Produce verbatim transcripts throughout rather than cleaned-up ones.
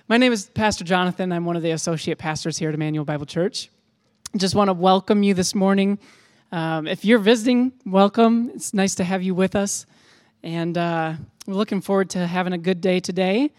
My name is Pastor Jonathan. I'm one of the associate pastors here at Emmanuel Bible Church. I just want to welcome you this morning. Um, if you're visiting, welcome. It's nice to have you with us. And uh, we're looking forward to having a good day today.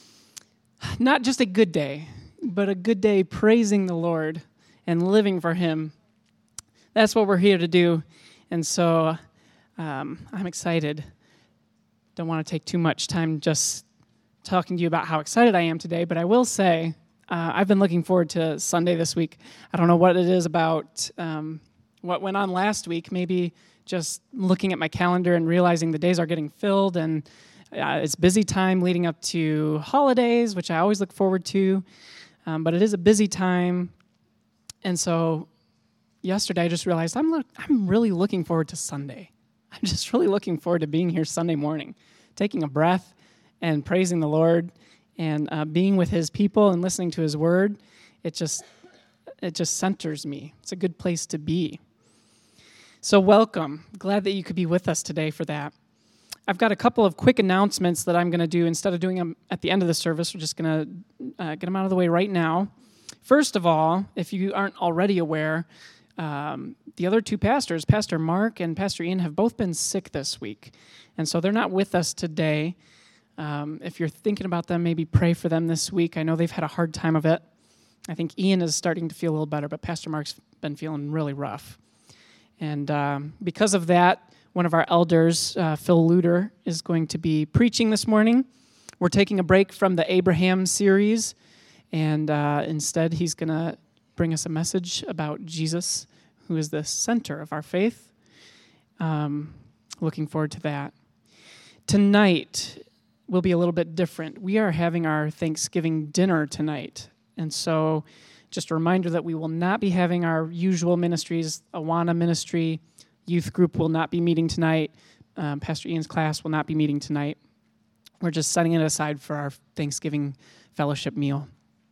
Not just a good day, but a good day praising the Lord and living for Him. That's what we're here to do. And so um, I'm excited. Don't want to take too much time just talking to you about how excited I am today, but I will say uh, I've been looking forward to Sunday this week. I don't know what it is about um, what went on last week, maybe just looking at my calendar and realizing the days are getting filled, and uh, it's busy time leading up to holidays, which I always look forward to, um, but it is a busy time, and so yesterday I just realized I'm, look, I'm really looking forward to Sunday. I'm just really looking forward to being here Sunday morning, taking a breath, and praising the Lord, and uh, being with His people and listening to His Word. It just it just centers me. It's a good place to be. So welcome. Glad that you could be with us today for that. I've got a couple of quick announcements that I'm going to do. Instead of doing them at the end of the service, we're just going to uh, get them out of the way right now. First of all, if you aren't already aware, um, the other two pastors, Pastor Mark and Pastor Ian, have both been sick this week, and so they're not with us today. Um, if you're thinking about them, maybe pray for them this week. I know they've had a hard time of it. I think Ian is starting to feel a little better, but Pastor Mark's been feeling really rough. And um, because of that, one of our elders, uh, Phil Luter, is going to be preaching this morning. We're taking a break from the Abraham series, and uh, instead he's going to bring us a message about Jesus, who is the center of our faith. Um, looking forward to that. Tonight will be a little bit different. We are having our Thanksgiving dinner tonight. And so just a reminder that we will not be having our usual ministries. Awana Ministry Youth Group will not be meeting tonight. Um, Pastor Ian's class will not be meeting tonight. We're just setting it aside for our Thanksgiving fellowship meal.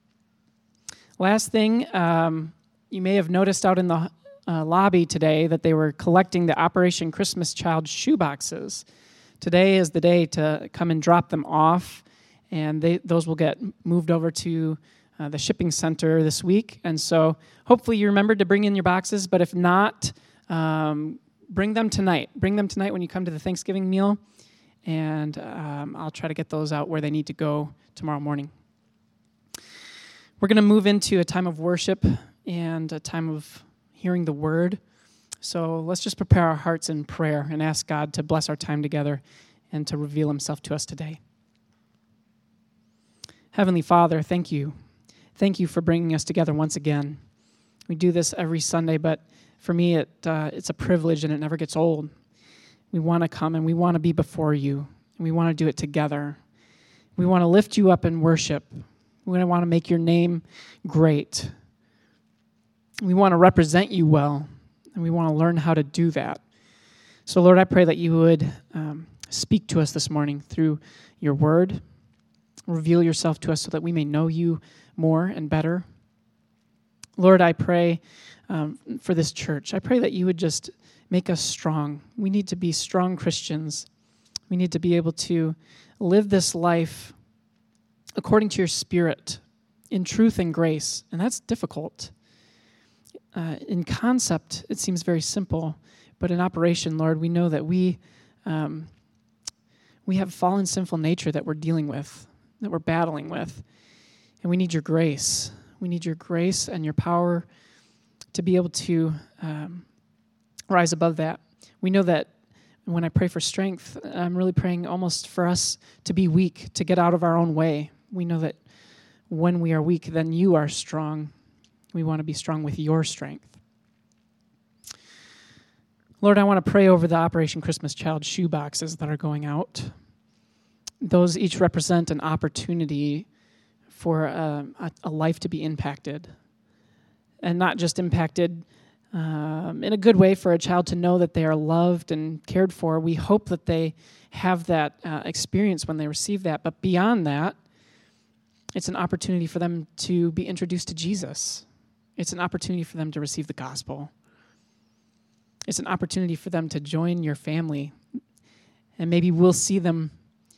Last thing, um, you may have noticed out in the uh, lobby today that they were collecting the Operation Christmas Child shoeboxes. Today is the day to come and drop them off, and they, those will get moved over to uh, the shipping center this week. And so hopefully you remembered to bring in your boxes, but if not, um, bring them tonight. Bring them tonight when you come to the Thanksgiving meal, and um, I'll try to get those out where they need to go tomorrow morning. We're going to move into a time of worship and a time of hearing the Word. So let's just prepare our hearts in prayer and ask God to bless our time together and to reveal Himself to us today. Heavenly Father, thank you. Thank you for bringing us together once again. We do this every Sunday, but for me, it uh, it's a privilege and it never gets old. We want to come and we want to be before you, and we want to do it together. We want to lift you up in worship. We want to make your name great. We want to represent you well. And we want to learn how to do that. So, Lord, I pray that you would um, speak to us this morning through your word. Reveal yourself to us so that we may know you more and better. Lord, I pray um, for this church. I pray that you would just make us strong. We need to be strong Christians. We need to be able to live this life according to your Spirit, in truth and grace. And that's difficult. Uh, in concept, it seems very simple, but in operation, Lord, we know that we um, we have fallen sinful nature that we're dealing with, that we're battling with, and we need your grace. We need your grace and your power to be able to um, rise above that. We know that when I pray for strength, I'm really praying almost for us to be weak, to get out of our own way. We know that when we are weak, then you are strong. We want to be strong with your strength. Lord, I want to pray over the Operation Christmas Child shoeboxes that are going out. Those each represent an opportunity for a, a, a life to be impacted. And not just impacted um, in a good way for a child to know that they are loved and cared for. We hope that they have that uh, experience when they receive that. But beyond that, it's an opportunity for them to be introduced to Jesus. It's an opportunity for them to receive the gospel. It's an opportunity for them to join your family. And maybe we'll see them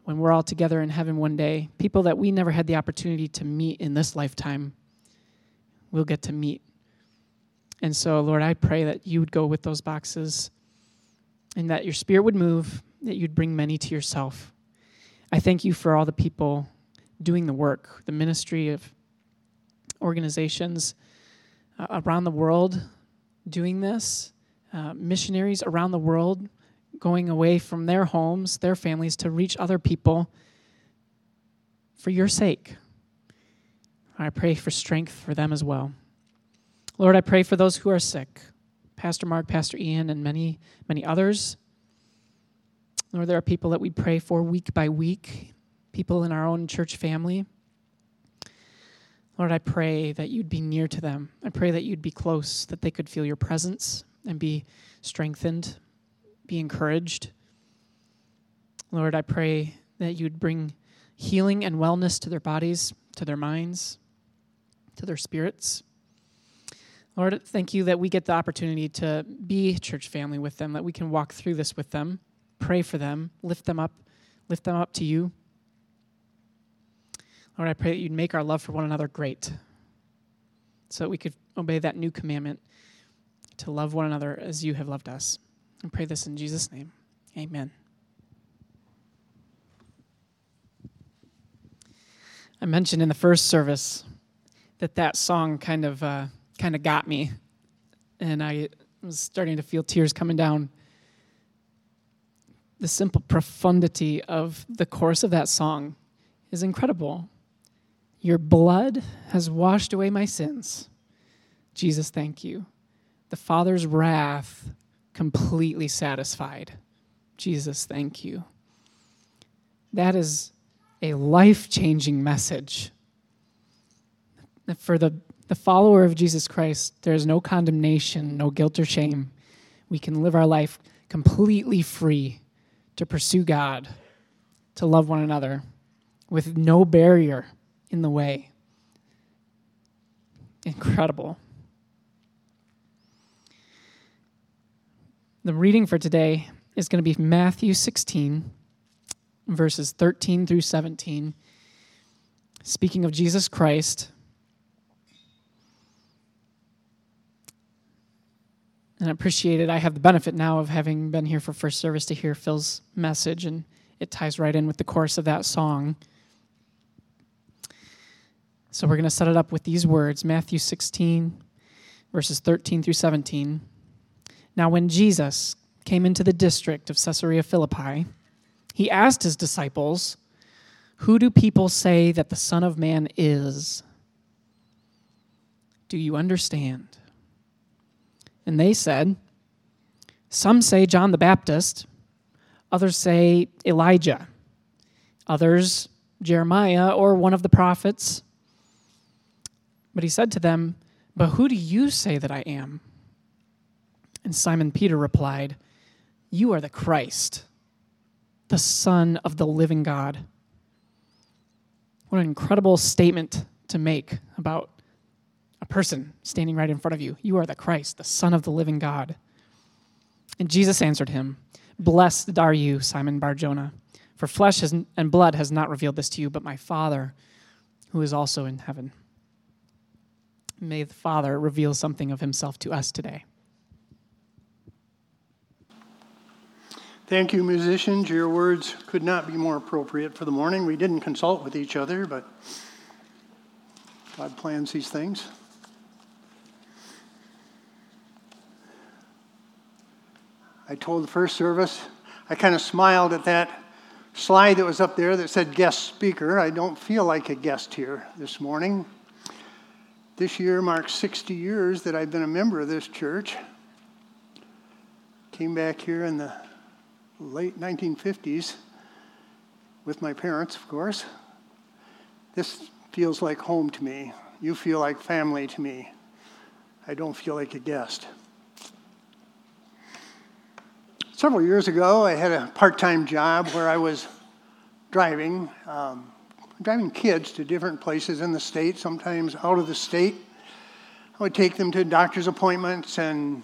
when we're all together in heaven one day, people that we never had the opportunity to meet in this lifetime, we'll get to meet. And so, Lord, I pray that you would go with those boxes and that your Spirit would move, that you'd bring many to yourself. I thank you for all the people doing the work, the ministry of organizations uh, around the world doing this, uh, missionaries around the world going away from their homes, their families, to reach other people for your sake. I pray for strength for them as well. Lord, I pray for those who are sick, Pastor Mark, Pastor Ian, and many, many others. Lord, there are people that we pray for week by week, people in our own church family. Lord, I pray that you'd be near to them. I pray that you'd be close, that they could feel your presence and be strengthened, be encouraged. Lord, I pray that you'd bring healing and wellness to their bodies, to their minds, to their spirits. Lord, thank you that we get the opportunity to be church family with them, that we can walk through this with them, pray for them, lift them up, lift them up to you. Lord, I pray that you'd make our love for one another great, so that we could obey that new commandment to love one another as you have loved us. I pray this in Jesus' name. Amen. I mentioned in the first service that that song kind of uh, kind of got me, and I was starting to feel tears coming down. The simple profundity of the chorus of that song is incredible. Your blood has washed away my sins. Jesus, thank you. The Father's wrath completely satisfied. Jesus, thank you. That is a life-changing message. For the, the follower of Jesus Christ, there is no condemnation, no guilt or shame. We can live our life completely free to pursue God, to love one another, with no barrier in the way. Incredible. The reading for today is going to be Matthew sixteen, verses thirteen through seventeen. Speaking of Jesus Christ. And I appreciate it. I have the benefit now of having been here for first service to hear Phil's message, and it ties right in with the chorus of that song. So we're going to set it up with these words, Matthew sixteen, verses thirteen through seventeen. Now when Jesus came into the district of Caesarea Philippi, he asked his disciples, "Who do people say that the Son of Man is? Do you understand?" And they said, "Some say John the Baptist, others say Elijah, others Jeremiah or one of the prophets." But he said to them, "But who do you say that I am?" And Simon Peter replied, "You are the Christ, the Son of the living God." What an incredible statement to make about a person standing right in front of you. You are the Christ, the Son of the living God. And Jesus answered him, "Blessed are you, Simon Bar-Jonah, for flesh has, and blood has not revealed this to you, but my Father who is also in heaven." May the Father reveal something of himself to us today. Thank you, musicians. Your words could not be more appropriate for the morning. We didn't consult with each other, but God plans these things. I told the first service, I kind of smiled at that slide that was up there that said guest speaker. I don't feel like a guest here this morning. This year marks sixty years that I've been a member of this church. Came back here in the late nineteen fifties with my parents, of course. This feels like home to me. You feel like family to me. I don't feel like a guest. Several years ago, I had a part-time job where I was driving, um, driving kids to different places in the state, sometimes out of the state. I would take them to doctor's appointments and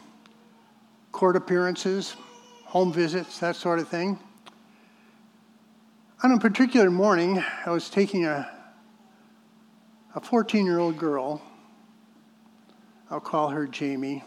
court appearances, home visits, that sort of thing. On a particular morning, I was taking a a fourteen-year-old girl, I'll call her Jamie.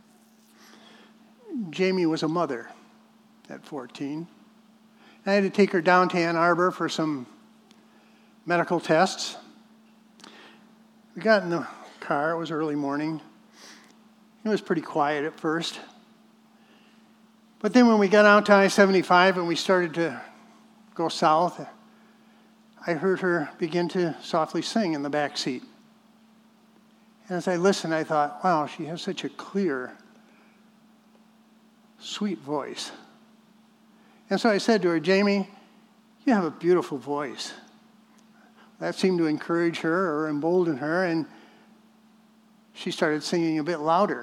Jamie was a mother at fourteen. I had to take her down to Ann Arbor for some medical tests. We got in the car. It was early morning. It was pretty quiet at first. But then when we got out to I seventy-five and we started to go south, I heard her begin to softly sing in the back seat. And as I listened, I thought, wow, she has such a clear, sweet voice. And so I said to her, Jamie, you have a beautiful voice. That seemed to encourage her or embolden her, and she started singing a bit louder.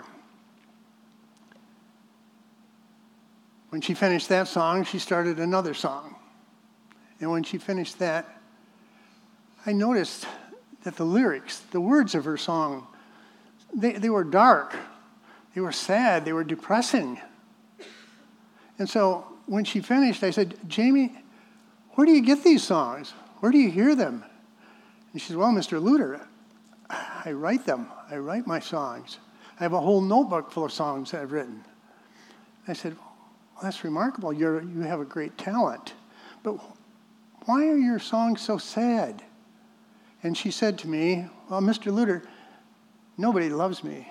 When she finished that song, she started another song. And when she finished that, I noticed that the lyrics, the words of her song, they, they were dark, they were sad, they were depressing. And so when she finished, I said, Jamie, where do you get these songs? Where do you hear them? And she said, well, Mister Luter, I write them. I write my songs. I have a whole notebook full of songs that I've written. I said, well, that's remarkable. You're, you have a great talent. But why are your songs so sad? And she said to me, well, Mister Luter, nobody loves me.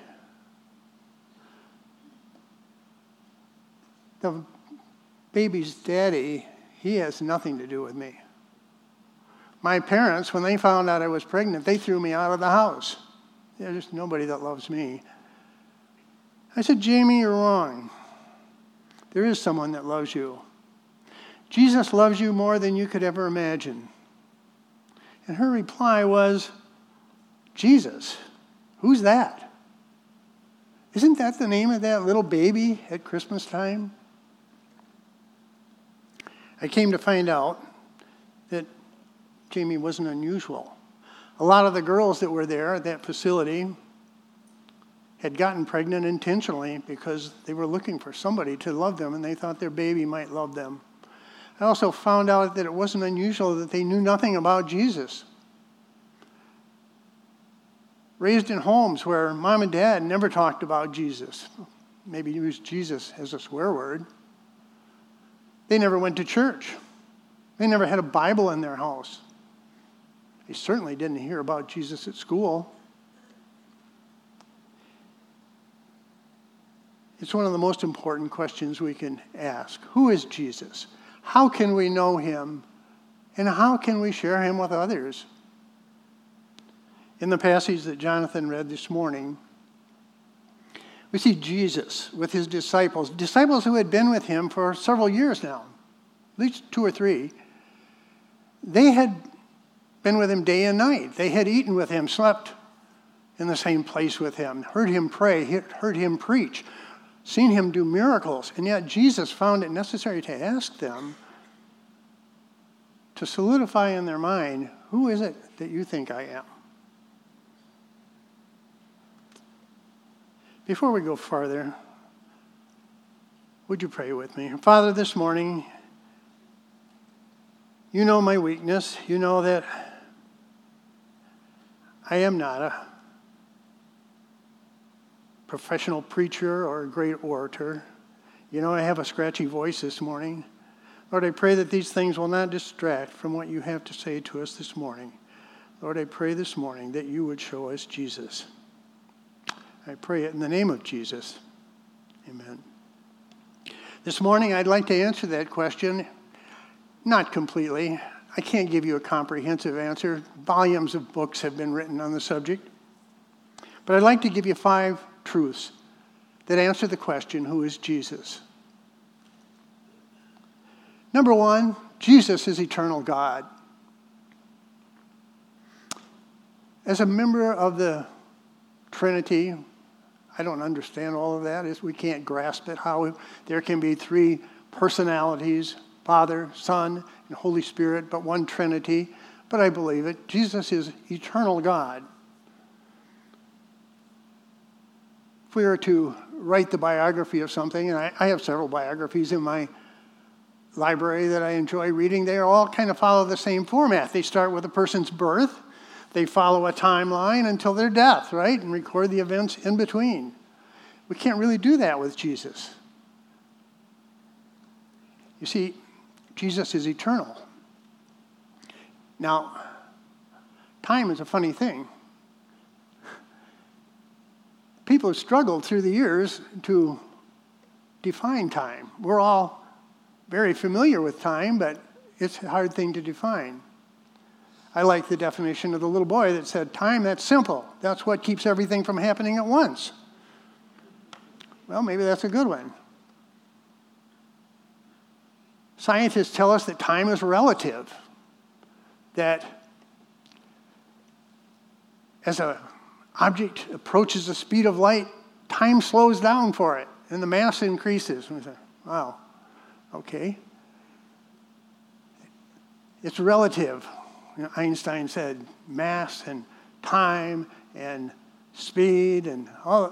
The baby's daddy, he has nothing to do with me. My parents, when they found out I was pregnant, they threw me out of the house. There's nobody that loves me. I said, Jamie, you're wrong. There is someone that loves you. Jesus loves you more than you could ever imagine. And her reply was, Jesus, who's that? Isn't that the name of that little baby at Christmas time? I came to find out that Jamie wasn't unusual. A lot of the girls that were there at that facility had gotten pregnant intentionally because they were looking for somebody to love them and they thought their baby might love them. I also found out that it wasn't unusual that they knew nothing about Jesus. Raised in homes where mom and dad never talked about Jesus, maybe used Jesus as a swear word. They never went to church. They never had a Bible in their house. They certainly didn't hear about Jesus at school. It's one of the most important questions we can ask. Who is Jesus? How can we know him? And how can we share him with others? In the passage that Jonathan read this morning, we see Jesus with his disciples, disciples who had been with him for several years now, at least two or three. They had been with him day and night. They had eaten with him, slept in the same place with him, heard him pray, heard him preach, seen him do miracles. And yet Jesus found it necessary to ask them to solidify in their mind, who is it that you think I am? Before we go farther, would you pray with me? Father, this morning, you know my weakness. You know that I am not a professional preacher or a great orator. You know I have a scratchy voice this morning. Lord, I pray that these things will not distract from what you have to say to us this morning. Lord, I pray this morning that you would show us Jesus. I pray it in the name of Jesus. Amen. This morning, I'd like to answer that question, not completely. I can't give you a comprehensive answer. Volumes of books have been written on the subject. But I'd like to give you five truths that answer the question, who is Jesus? Number one, Jesus is eternal God. As a member of the Trinity, I don't understand all of that. We can't grasp it, how there can be three personalities, Father, Son, and Holy Spirit, but one Trinity. But I believe it. Jesus is eternal God. If we were to write the biography of something, and I, I have several biographies in my library that I enjoy reading, they all kind of follow the same format. They start with a person's birth. They follow a timeline until their death, right? And record the events in between. We can't really do that with Jesus. You see, Jesus is eternal. Now, time is a funny thing. People have struggled through the years to define time. We're all very familiar with time, but it's a hard thing to define. I like the definition of the little boy that said, time, that's simple. That's what keeps everything from happening at once. Well, maybe that's a good one. Scientists tell us that time is relative, that as an object approaches the speed of light, time slows down for it, and the mass increases. And we say, wow, okay. It's relative. You know, Einstein said mass and time and speed and all.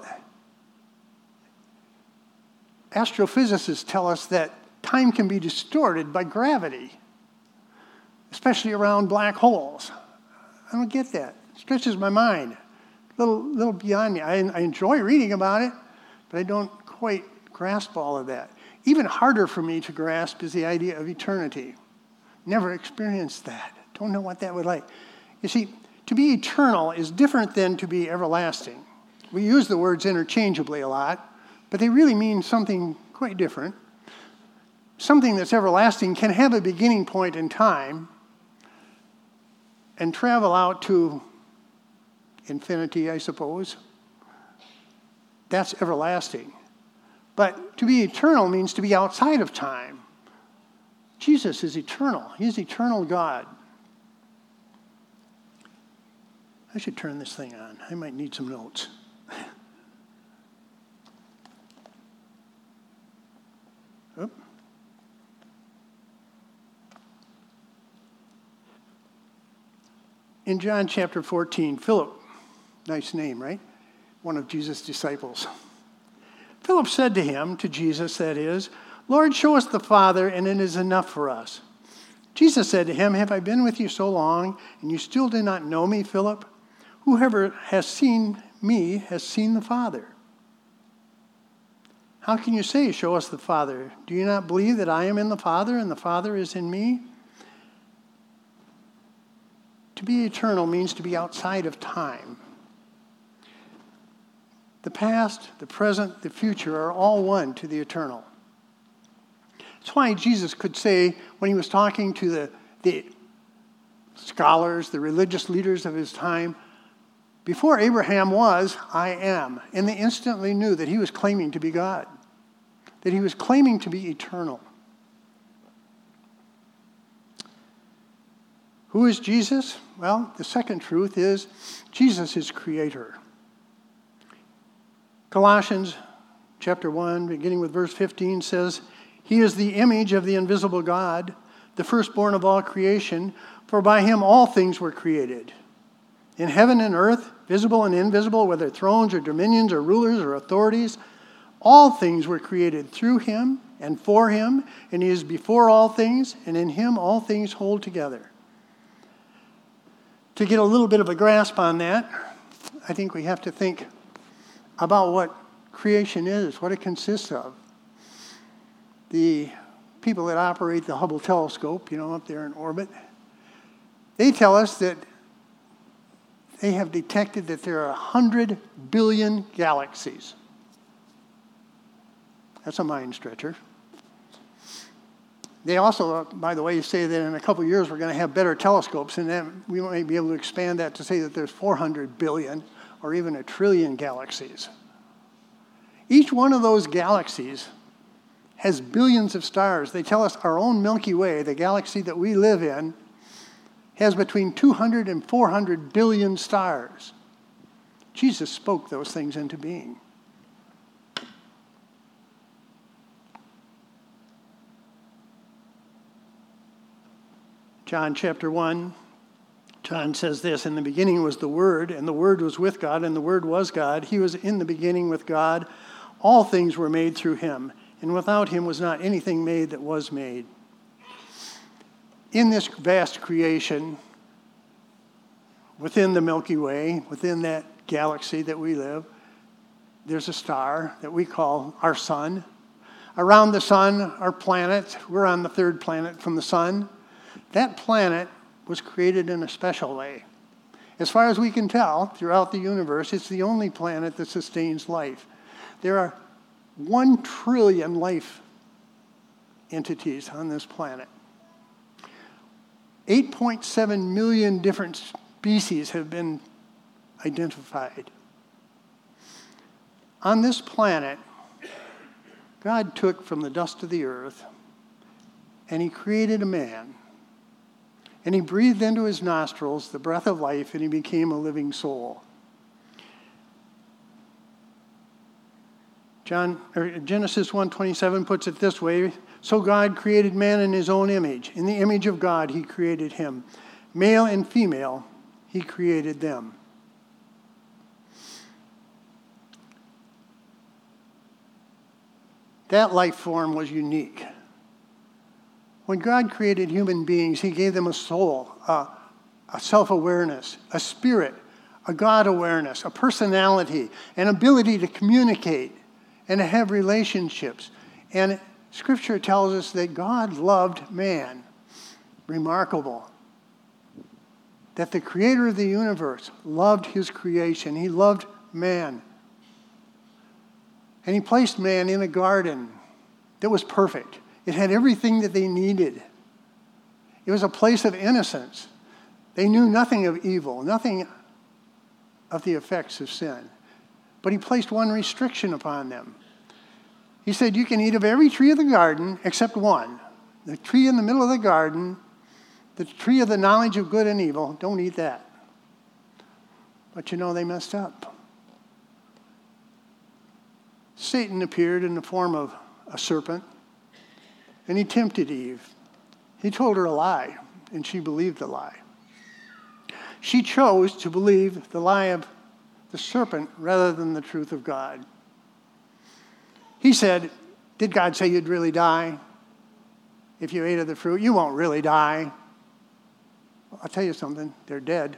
Astrophysicists tell us that time can be distorted by gravity, especially around black holes. I don't get that. It stretches my mind. A little, little beyond me. I, I enjoy reading about it, but I don't quite grasp all of that. Even harder for me to grasp is the idea of eternity. Never experienced that. Don't know what that would like. You see, to be eternal is different than to be everlasting. We use the words interchangeably a lot, but they really mean something quite different. Something that's everlasting can have a beginning point in time and travel out to infinity, I suppose. That's everlasting. But to be eternal means to be outside of time. Jesus is eternal. He's eternal God. I should turn this thing on. I might need some notes. Oop. In John chapter fourteen, Philip, nice name, right? One of Jesus' disciples. Philip said to him, to Jesus that is, Lord, show us the Father, and it is enough for us. Jesus said to him, have I been with you so long, and you still do not know me, Philip? Whoever has seen me has seen the Father. How can you say, show us the Father? Do you not believe that I am in the Father, and the Father is in me? To be eternal means to be outside of time. The past, the present, the future are all one to the eternal. That's why Jesus could say, when he was talking to the, the scholars, the religious leaders of his time, before Abraham was, I am. And they instantly knew that he was claiming to be God, that he was claiming to be eternal. Who is Jesus? Well, the second truth is Jesus is creator. Colossians chapter one, beginning with verse fifteen, says, He is the image of the invisible God, the firstborn of all creation, for by him all things were created. In heaven and earth, visible and invisible, whether thrones or dominions or rulers or authorities, all things were created through him and for him, and he is before all things, and in him all things hold together. To get a little bit of a grasp on that, I think we have to think about what creation is, what it consists of. The people that operate the Hubble telescope, you know, up there in orbit, they tell us that they have detected that there are one hundred billion galaxies. That's a mind stretcher. They also, by the way, say that in a couple of years we're going to have better telescopes, and then we might be able to expand that to say that there's four hundred billion or even a trillion galaxies. Each one of those galaxies has billions of stars. They tell us our own Milky Way, the galaxy that we live in, has between two hundred and four hundred billion stars. Jesus spoke those things into being. John chapter one, John says this, in the beginning was the Word, and the Word was with God, and the Word was God. He was in the beginning with God. All things were made through him, and without him was not anything made that was made. in this vast creation, within the Milky Way, within that galaxy that we live, there's a star that we call our sun. Around the sun, our planet, we're on the third planet from the sun. That planet was created in a special way. As far as we can tell, throughout the universe, it's the only planet that sustains life. There are one trillion life entities on this planet. eight point seven million different species have been identified. On this planet, God took from the dust of the earth and he created a man. And he breathed into his nostrils the breath of life and he became a living soul. John, or Genesis one twenty-seven puts it this way: so God created man in his own image. In the image of God he created him. Male and female he created them. That life form was unique. When God created human beings, he gave them a soul, a, a self-awareness, a spirit, a God awareness, a personality, an ability to communicate and to have relationships. And Scripture tells us that God loved man. Remarkable. That the creator of the universe loved his creation. He loved man. And he placed man in a garden that was perfect. It had everything that they needed. It was a place of innocence. They knew nothing of evil, nothing of the effects of sin. But he placed one restriction upon them. He said, you can eat of every tree of the garden except one. The tree in the middle of the garden, the tree of the knowledge of good and evil, don't eat that. But you know, they messed up. Satan appeared in the form of a serpent, and he tempted Eve. He told her a lie, and she believed the lie. She chose to believe the lie of the serpent rather than the truth of God. He said, did God say you'd really die if you ate of the fruit? You won't really die. Well, I'll tell you something, they're dead.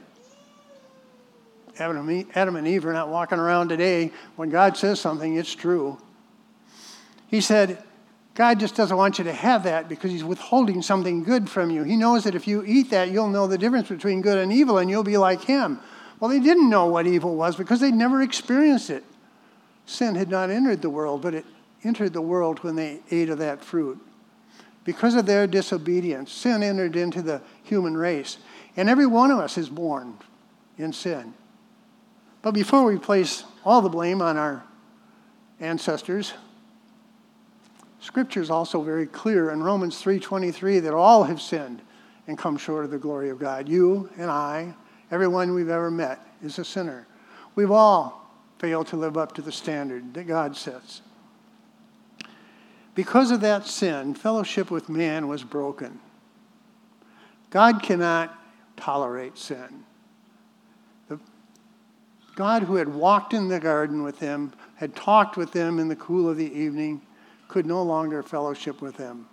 Adam and Eve are not walking around today. When God says something, it's true. He said, God just doesn't want you to have that because he's withholding something good from you. He knows that if you eat that, you'll know the difference between good and evil, and you'll be like him. Well, they didn't know what evil was because they'd never experienced it. Sin had not entered the world, but it entered the world when they ate of that fruit. Because of their disobedience, sin entered into the human race. And every one of us is born in sin. But before we place all the blame on our ancestors, Scripture is also very clear in Romans three twenty-three that all have sinned and come short of the glory of God. You and I, everyone we've ever met, is a sinner. We've all failed to live up to the standard that God sets. Because of that sin, fellowship with man was broken. God cannot tolerate sin. The God who had walked in the garden with them, had talked with them in the cool of the evening, could no longer fellowship with them.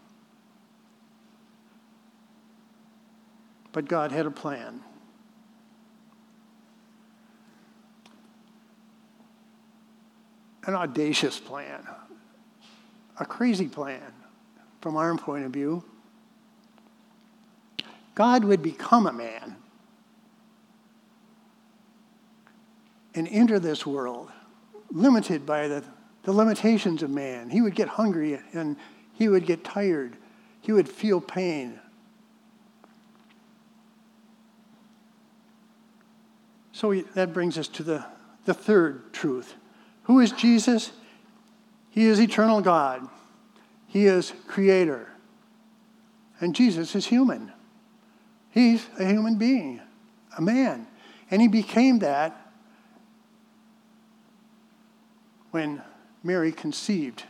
But God had a plan. An audacious plan. A crazy plan from our point of view. God would become a man and enter this world, limited by the, the limitations of man. He would get hungry and he would get tired. He would feel pain. So we, that brings us to the, the third truth. Who is Jesus? He is eternal God. He is creator. And Jesus is human. He's a human being, a man. And he became that when Mary conceived.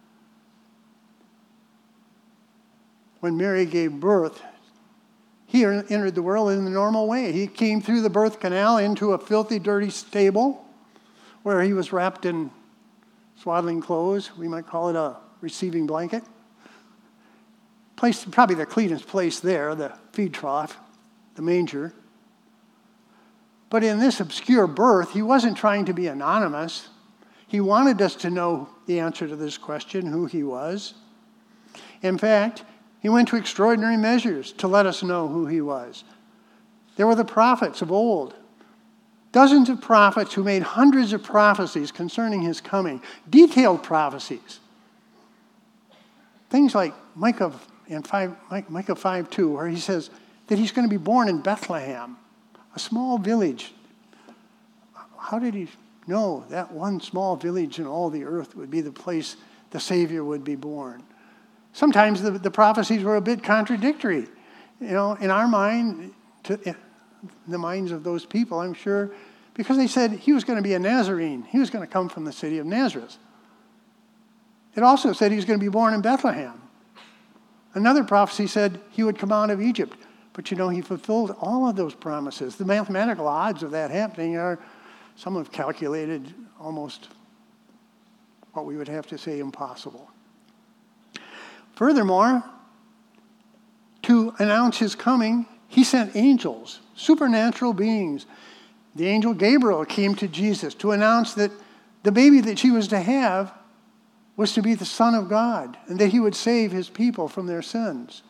When Mary gave birth, he entered the world in the normal way. He came through the birth canal into a filthy, dirty stable where he was wrapped in swaddling clothes. We might call it a receiving blanket. place, probably the cleanest place there, the feed trough, the manger. But in this obscure birth, he wasn't trying to be anonymous. He wanted us to know the answer to this question, who he was. In fact, he went to extraordinary measures to let us know who he was. There were the prophets of old, dozens of prophets who made hundreds of prophecies concerning his coming, detailed prophecies. Things like Micah in five, Micah five two, where he says that he's going to be born in Bethlehem, a small village. How did he know that one small village in all the earth would be the place the Savior would be born? Sometimes the, the prophecies were a bit contradictory. You know, in our mind, to in the minds of those people, I'm sure, because they said he was going to be a Nazarene. He was going to come from the city of Nazareth. It also said he was going to be born in Bethlehem. Another prophecy said he would come out of Egypt. But you know, he fulfilled all of those promises. The mathematical odds of that happening are, some have calculated almost what we would have to say impossible. Furthermore, to announce his coming, he sent angels, supernatural beings. The angel Gabriel came to Jesus to announce that the baby that she was to have was to be the Son of God, and that he would save his people from their sins.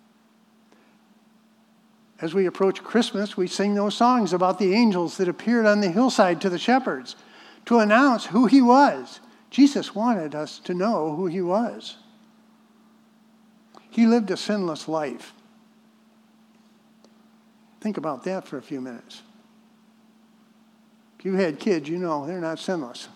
As we approach Christmas, we sing those songs about the angels that appeared on the hillside to the shepherds to announce who he was. Jesus wanted us to know who he was. He lived a sinless life. Think about that for a few minutes. If you had kids, you know they're not sinless.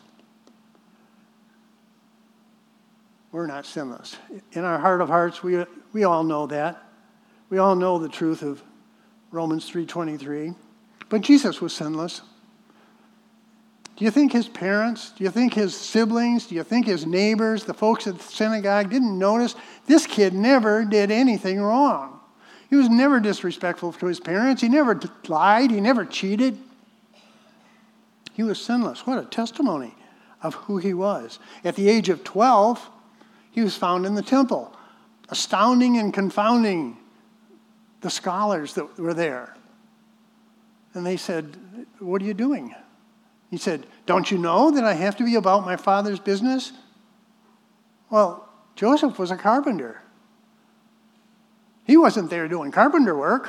We're not sinless. In our heart of hearts, we, we all know that. We all know the truth of Romans three twenty-three. But Jesus was sinless. Do you think his parents, do you think his siblings, do you think his neighbors, the folks at the synagogue didn't notice? This kid never did anything wrong. He was never disrespectful to his parents. He never lied. He never cheated. He was sinless. What a testimony of who he was. At the age of twelve, he was found in the temple, astounding and confounding the scholars that were there. And they said, "What are you doing?" He said, "Don't you know that I have to be about my Father's business?" Well, Joseph was a carpenter. He wasn't there doing carpenter work.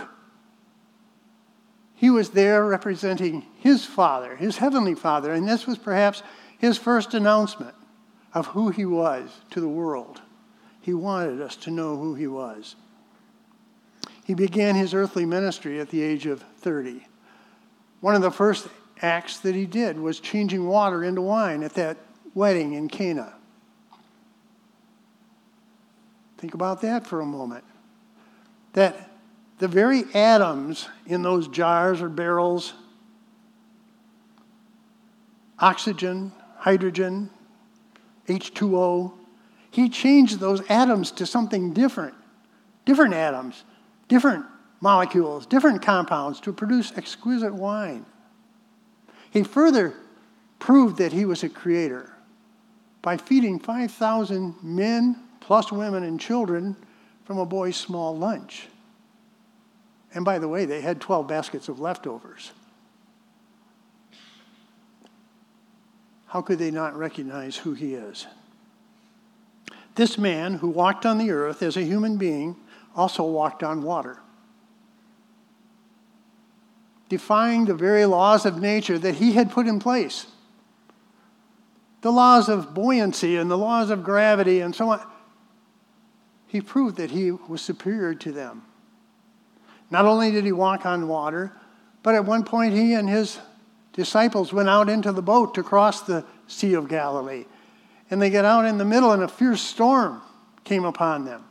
He was there representing his Father, his heavenly Father, and this was perhaps his first announcement of who he was to the world. He wanted us to know who he was. He began his earthly ministry at the age of thirty. One of the first acts that he did was changing water into wine at that wedding in Cana. Think about that for a moment. That the very atoms in those jars or barrels, oxygen, hydrogen, H two O, he changed those atoms to something different. Different atoms, different molecules, different compounds to produce exquisite wine. He further proved that he was a creator by feeding five thousand men plus women and children from a boy's small lunch. And by the way, they had twelve baskets of leftovers. How could they not recognize who he is? This man who walked on the earth as a human being also walked on water, defying the very laws of nature that he had put in place. The laws of buoyancy and the laws of gravity and so on. He proved that he was superior to them. Not only did he walk on water, but at one point he and his disciples went out into the boat to cross the Sea of Galilee. And they get out in the middle and a fierce storm came upon them.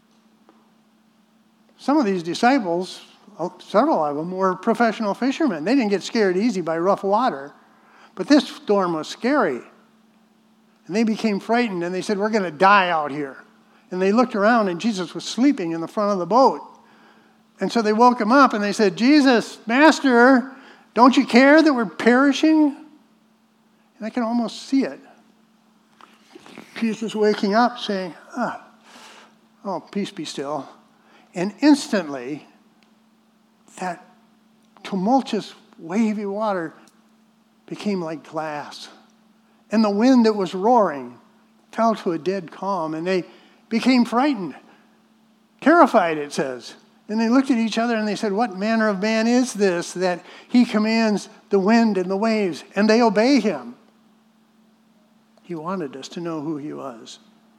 Some of these disciples, several of them, were professional fishermen. They didn't get scared easy by rough water. But this storm was scary. And they became frightened and they said, "We're going to die out here." And they looked around and Jesus was sleeping in the front of the boat. And so they woke him up and they said, "Jesus, Master, don't you care that we're perishing?" And I can almost see it. Jesus waking up saying, ah, oh, peace be still. And instantly, that tumultuous, wavy water became like glass. And the wind that was roaring fell to a dead calm, and they became frightened, terrified, it says. And they looked at each other and they said, what manner of man is this that he commands the wind and the waves, and they obey him? He wanted us to know who he was.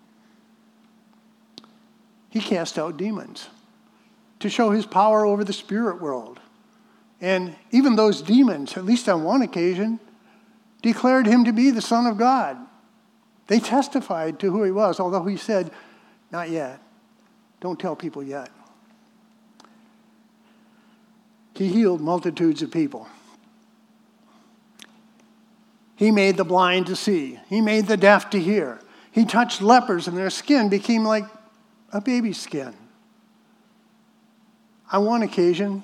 He cast out demons to show his power over the spirit world. And even those demons, at least on one occasion, declared him to be the Son of God. They testified to who he was, although he said, not yet. Don't tell people yet. He healed multitudes of people. He made the blind to see. He made the deaf to hear. He touched lepers and their skin became like a baby's skin. On one occasion,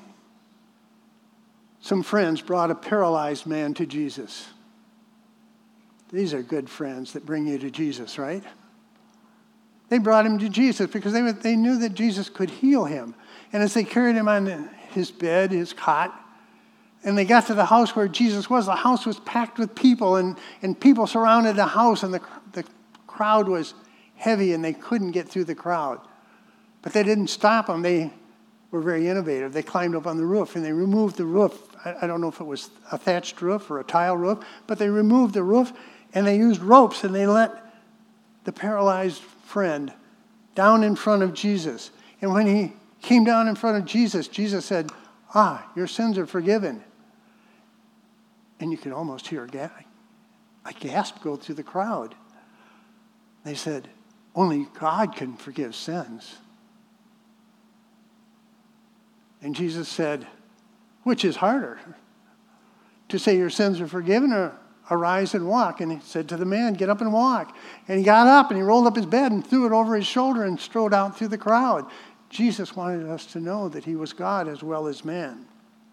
some friends brought a paralyzed man to Jesus. These are good friends that bring you to Jesus, right? They brought him to Jesus because they, they knew that Jesus could heal him. And as they carried him on his bed, his cot, and they got to the house where Jesus was, the house was packed with people, and, and people surrounded the house, and the, the crowd was heavy, and they couldn't get through the crowd. But they didn't stop them. They were very innovative. They climbed up on the roof, and they removed the roof. I, I don't know if it was a thatched roof or a tile roof, but they removed the roof, and they used ropes, and they let the paralyzed friend down in front of Jesus. And when he came down in front of Jesus, Jesus said, ah, your sins are forgiven. And you could almost hear a, ga- a gasp go through the crowd. They said, only God can forgive sins. And Jesus said, which is harder? To say your sins are forgiven or arise and walk? And he said to the man, get up and walk. And he got up and he rolled up his bed and threw it over his shoulder and strode out through the crowd. Jesus wanted us to know that he was God as well as man.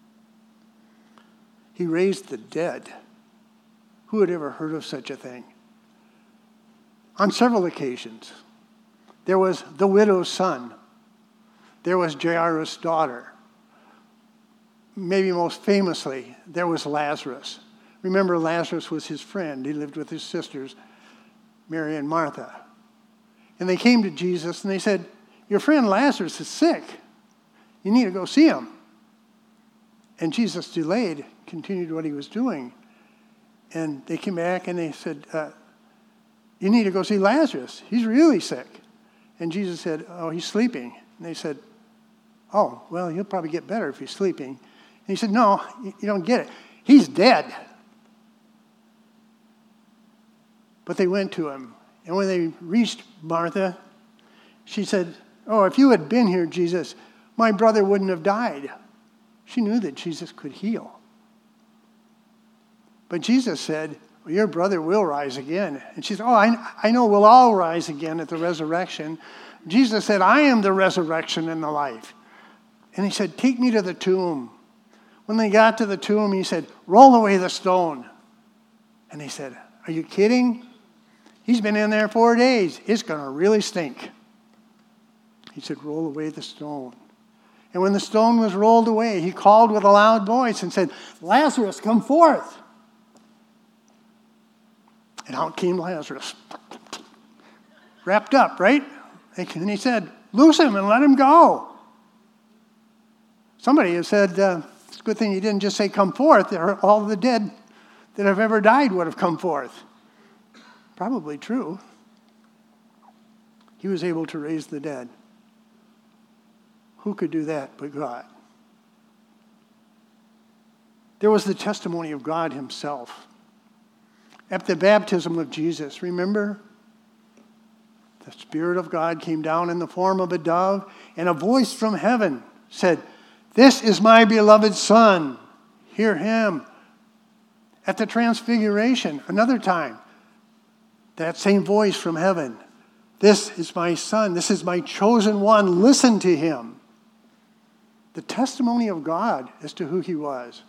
He raised the dead. Who had ever heard of such a thing? On several occasions, there was the widow's son. There was Jairus' daughter. Maybe most famously, there was Lazarus. Remember, Lazarus was his friend. He lived with his sisters, Mary and Martha. And they came to Jesus and they said, your friend Lazarus is sick. You need to go see him. And Jesus delayed, continued what he was doing. And they came back and they said, uh, you need to go see Lazarus. He's really sick. And Jesus said, oh, he's sleeping. And they said, oh, well, he'll probably get better if he's sleeping. And he said, no, you don't get it. He's dead. But they went to him. And when they reached Martha, she said, oh, if you had been here, Jesus, my brother wouldn't have died. She knew that Jesus could heal. But Jesus said, well, your brother will rise again. And she said, oh, I, I know we'll all rise again at the resurrection. Jesus said, I am the resurrection and the life. And he said, take me to the tomb. When they got to the tomb, he said, roll away the stone. And they said, are you kidding? He's been in there four days. It's going to really stink. He said, roll away the stone. And when the stone was rolled away, he called with a loud voice and said, Lazarus, come forth. And out came Lazarus. Wrapped up, right? And he said, loose him and let him go. Somebody has said, uh, it's a good thing he didn't just say, come forth. All the dead that have ever died would have come forth. Probably true. He was able to raise the dead. Who could do that but God? There was the testimony of God himself. At the baptism of Jesus, remember? The Spirit of God came down in the form of a dove, and a voice from heaven said, this is my beloved Son. Hear him. At the Transfiguration, another time, that same voice from heaven. This is my Son. This is my chosen one. Listen to him. The testimony of God as to who he was.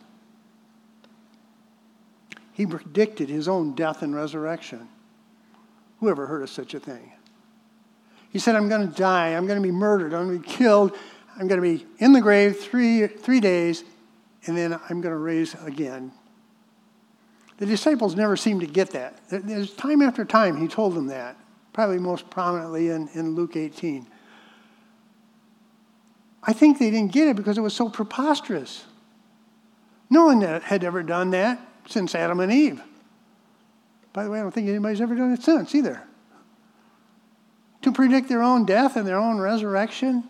He predicted his own death and resurrection. Who ever heard of such a thing? He said, I'm going to die. I'm going to be murdered. I'm going to be killed. I'm going to be in the grave three, three days, and then I'm going to raise again. The disciples never seemed to get that. There's time after time he told them that, probably most prominently in, in Luke eighteen. I think they didn't get it because it was so preposterous. No one had ever done that since Adam and Eve. By the way, I don't think anybody's ever done it since either. To predict their own death and their own resurrection.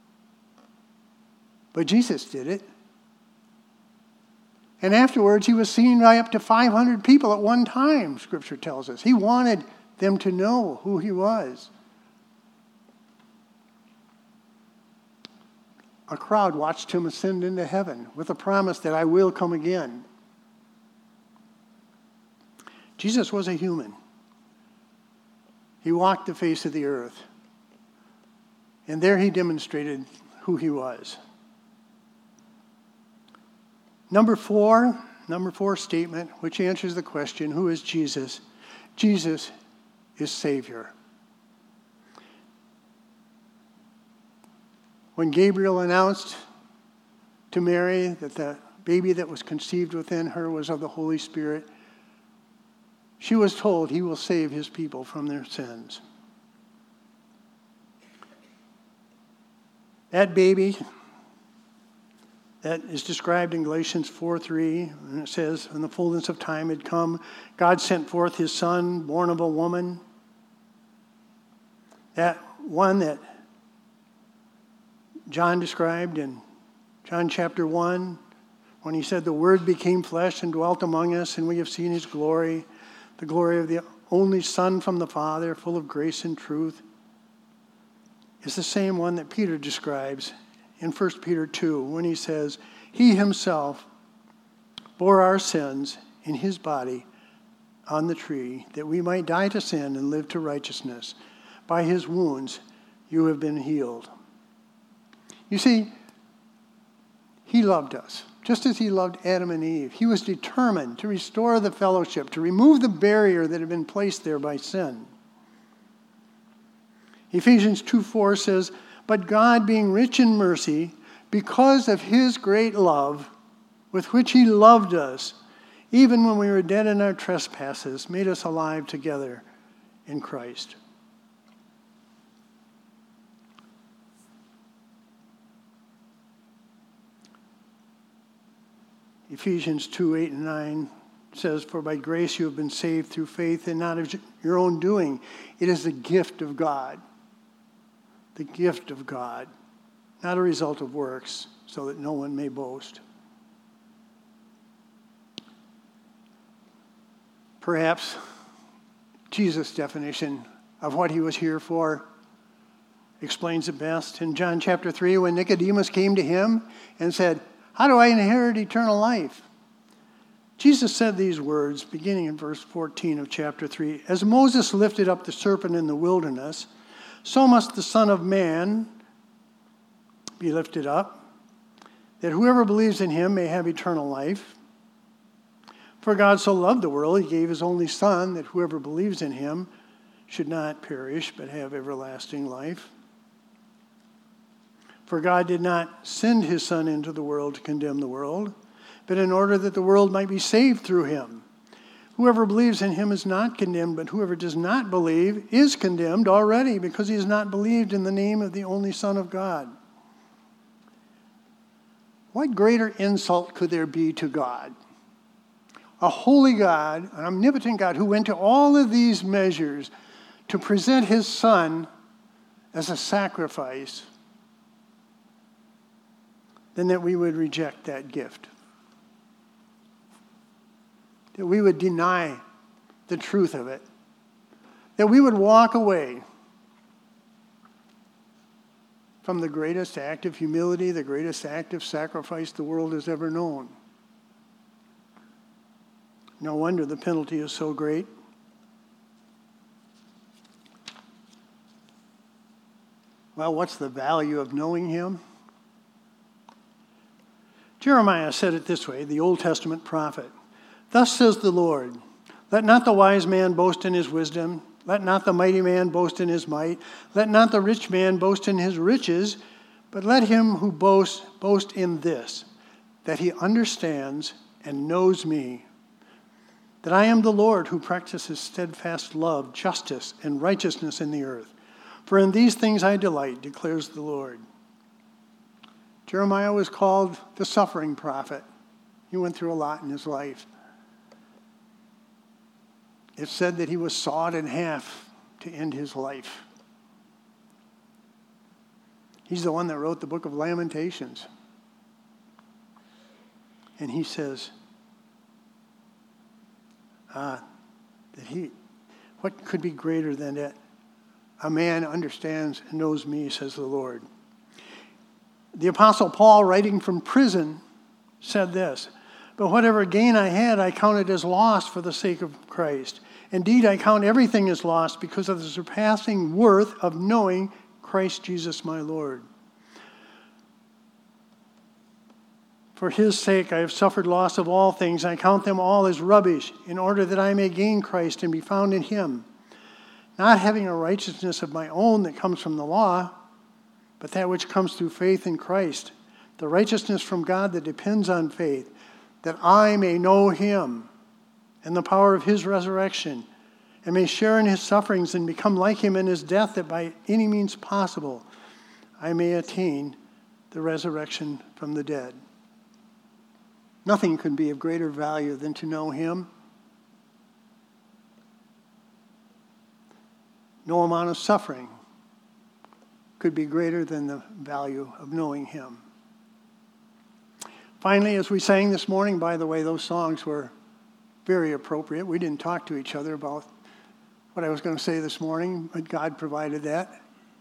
But Jesus did it. And afterwards, he was seen by up to five hundred people at one time, Scripture tells us. He wanted them to know who he was. A crowd watched him ascend into heaven with a promise that I will come again. Jesus was a human. He walked the face of the earth. And there he demonstrated who he was. Number four, number four statement, which answers the question, who is Jesus? Jesus is Savior. When Gabriel announced to Mary that the baby that was conceived within her was of the Holy Spirit, she was told he will save his people from their sins. That baby that is described in Galatians four three, and it says, when the fullness of time had come, God sent forth his Son, born of a woman. That one that John described in John chapter one, when he said, the Word became flesh and dwelt among us, and we have seen his glory, the glory of the only Son from the Father, full of grace and truth, is the same one that Peter describes in First Peter two, when he says, he himself bore our sins in his body on the tree, that we might die to sin and live to righteousness. By his wounds you have been healed. You see, he loved us, just as he loved Adam and Eve. He was determined to restore the fellowship, to remove the barrier that had been placed there by sin. Ephesians two four says, but God, being rich in mercy, because of his great love, with which he loved us, even when we were dead in our trespasses, made us alive together in Christ. Ephesians two eight and nine says, for by grace you have been saved through faith, and not of your own doing. It is the gift of God. The gift of God, not a result of works, so that no one may boast. Perhaps Jesus' definition of what he was here for explains it best. In John chapter three, when Nicodemus came to him and said, how do I inherit eternal life? Jesus said these words, beginning in verse fourteen of chapter three, as Moses lifted up the serpent in the wilderness, so must the Son of Man be lifted up, that whoever believes in him may have eternal life. For God so loved the world, he gave his only Son, that whoever believes in him should not perish, but have everlasting life. For God did not send his Son into the world to condemn the world, but in order that the world might be saved through him. Whoever believes in him is not condemned, but whoever does not believe is condemned already, because he has not believed in the name of the only Son of God. What greater insult could there be to God? A holy God, an omnipotent God, who went to all of these measures to present his Son as a sacrifice, than that we would reject that gift. That we would deny the truth of it. That we would walk away from the greatest act of humility, the greatest act of sacrifice the world has ever known. No wonder the penalty is so great. Well, what's the value of knowing him? Jeremiah said it this way, the Old Testament prophet. Thus says the Lord, let not the wise man boast in his wisdom, Let not the mighty man boast in his might. Let not the rich man boast in his riches. But let him who boasts boast in this, that he understands and knows me, that I am the Lord who practices steadfast love, justice, and righteousness in the earth. For in these things I delight, declares the Lord. Jeremiah was called the suffering prophet. He went through a lot in his life. It's said that he was sawed in half to end his life. He's the one that wrote the book of Lamentations. And he says, uh, that he, what could be greater than that? A man understands and knows me, says the Lord. The Apostle Paul, writing from prison, said this, but whatever gain I had, I counted as loss for the sake of Christ. Indeed, I count everything as loss because of the surpassing worth of knowing Christ Jesus my Lord. For his sake I have suffered loss of all things. I count them all as rubbish, in order that I may gain Christ and be found in him, not having a righteousness of my own that comes from the law, but that which comes through faith in Christ, the righteousness from God that depends on faith, that I may know him and the power of his resurrection, and may share in his sufferings and become like him in his death, that by any means possible I may attain the resurrection from the dead. Nothing could be of greater value than to know him. No amount of suffering could be greater than the value of knowing him. Finally, as we sang this morning, by the way, those songs were very appropriate. We didn't talk to each other about what I was going to say this morning, but God provided that.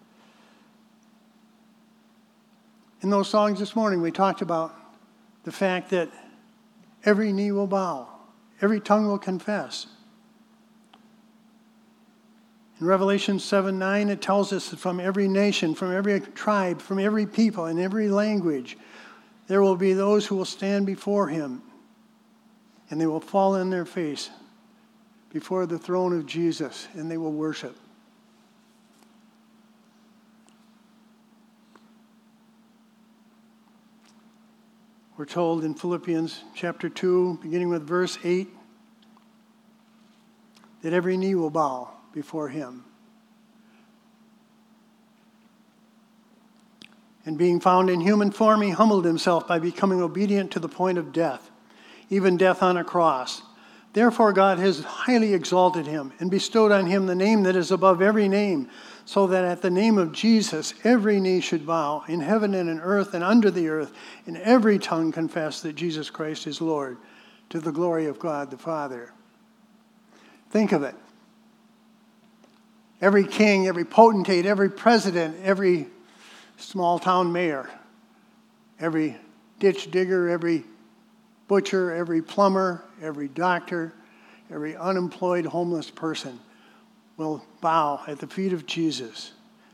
In those songs this morning, we talked about the fact that every knee will bow, every tongue will confess. In Revelation seven nine, it tells us that from every nation, from every tribe, from every people, and every language, there will be those who will stand before him, and they will fall on their face before the throne of Jesus, and they will worship. We're told in Philippians chapter two, beginning with verse eight, that every knee will bow before him. And being found in human form, he humbled himself by becoming obedient to the point of death, even death on a cross. Therefore God has highly exalted him and bestowed on him the name that is above every name, so that at the name of Jesus every knee should bow, in heaven and in earth and under the earth, and every tongue confess that Jesus Christ is Lord, to the glory of God the Father. Think of it. Every king, every potentate, every president, every small town mayor, every ditch digger, every butcher, every plumber, every doctor, every unemployed homeless person will bow at the feet of Jesus.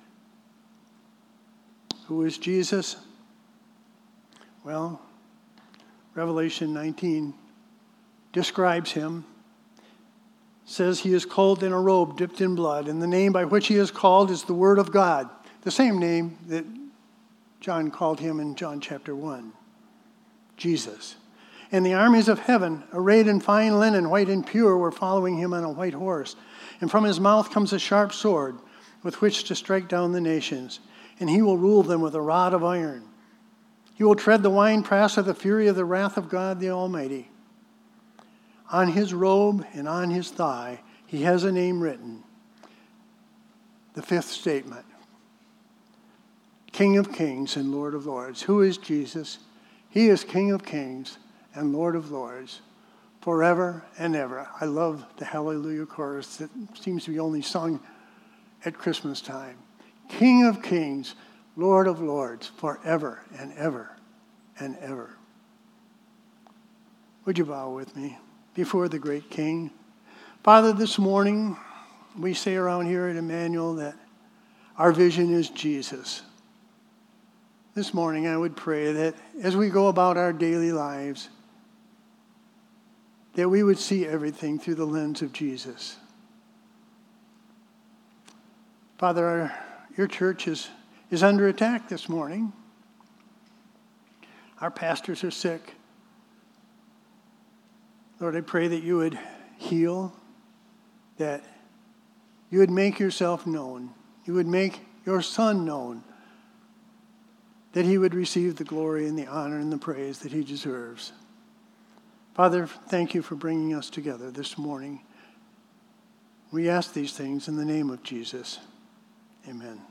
Who is Jesus? Well, Revelation nineteen describes him. Says he is clothed in a robe dipped in blood, and the name by which he is called is the Word of God, the same name that John called him in John chapter one, Jesus. And the armies of heaven, arrayed in fine linen, white and pure, were following him on a white horse. And from his mouth comes a sharp sword, with which to strike down the nations. And he will rule them with a rod of iron. He will tread the winepress of the fury of the wrath of God the Almighty. On his robe and on his thigh, he has a name written. The fifth statement. King of kings and Lord of lords. Who is Jesus? He is King of kings and Lord of lords, forever and ever. I love the Hallelujah chorus that seems to be only sung at Christmas time. King of kings, Lord of lords, forever and ever and ever. Would you bow with me before the great King? Father, this morning we say around here at Emmanuel that our vision is Jesus. This morning I would pray that as we go about our daily lives, that we would see everything through the lens of Jesus. Father, our, your church is, is under attack this morning. Our pastors are sick. Lord, I pray that you would heal, that you would make yourself known. You would make your Son known, that he would receive the glory and the honor and the praise that he deserves. Father, thank you for bringing us together this morning. We ask these things in the name of Jesus. Amen.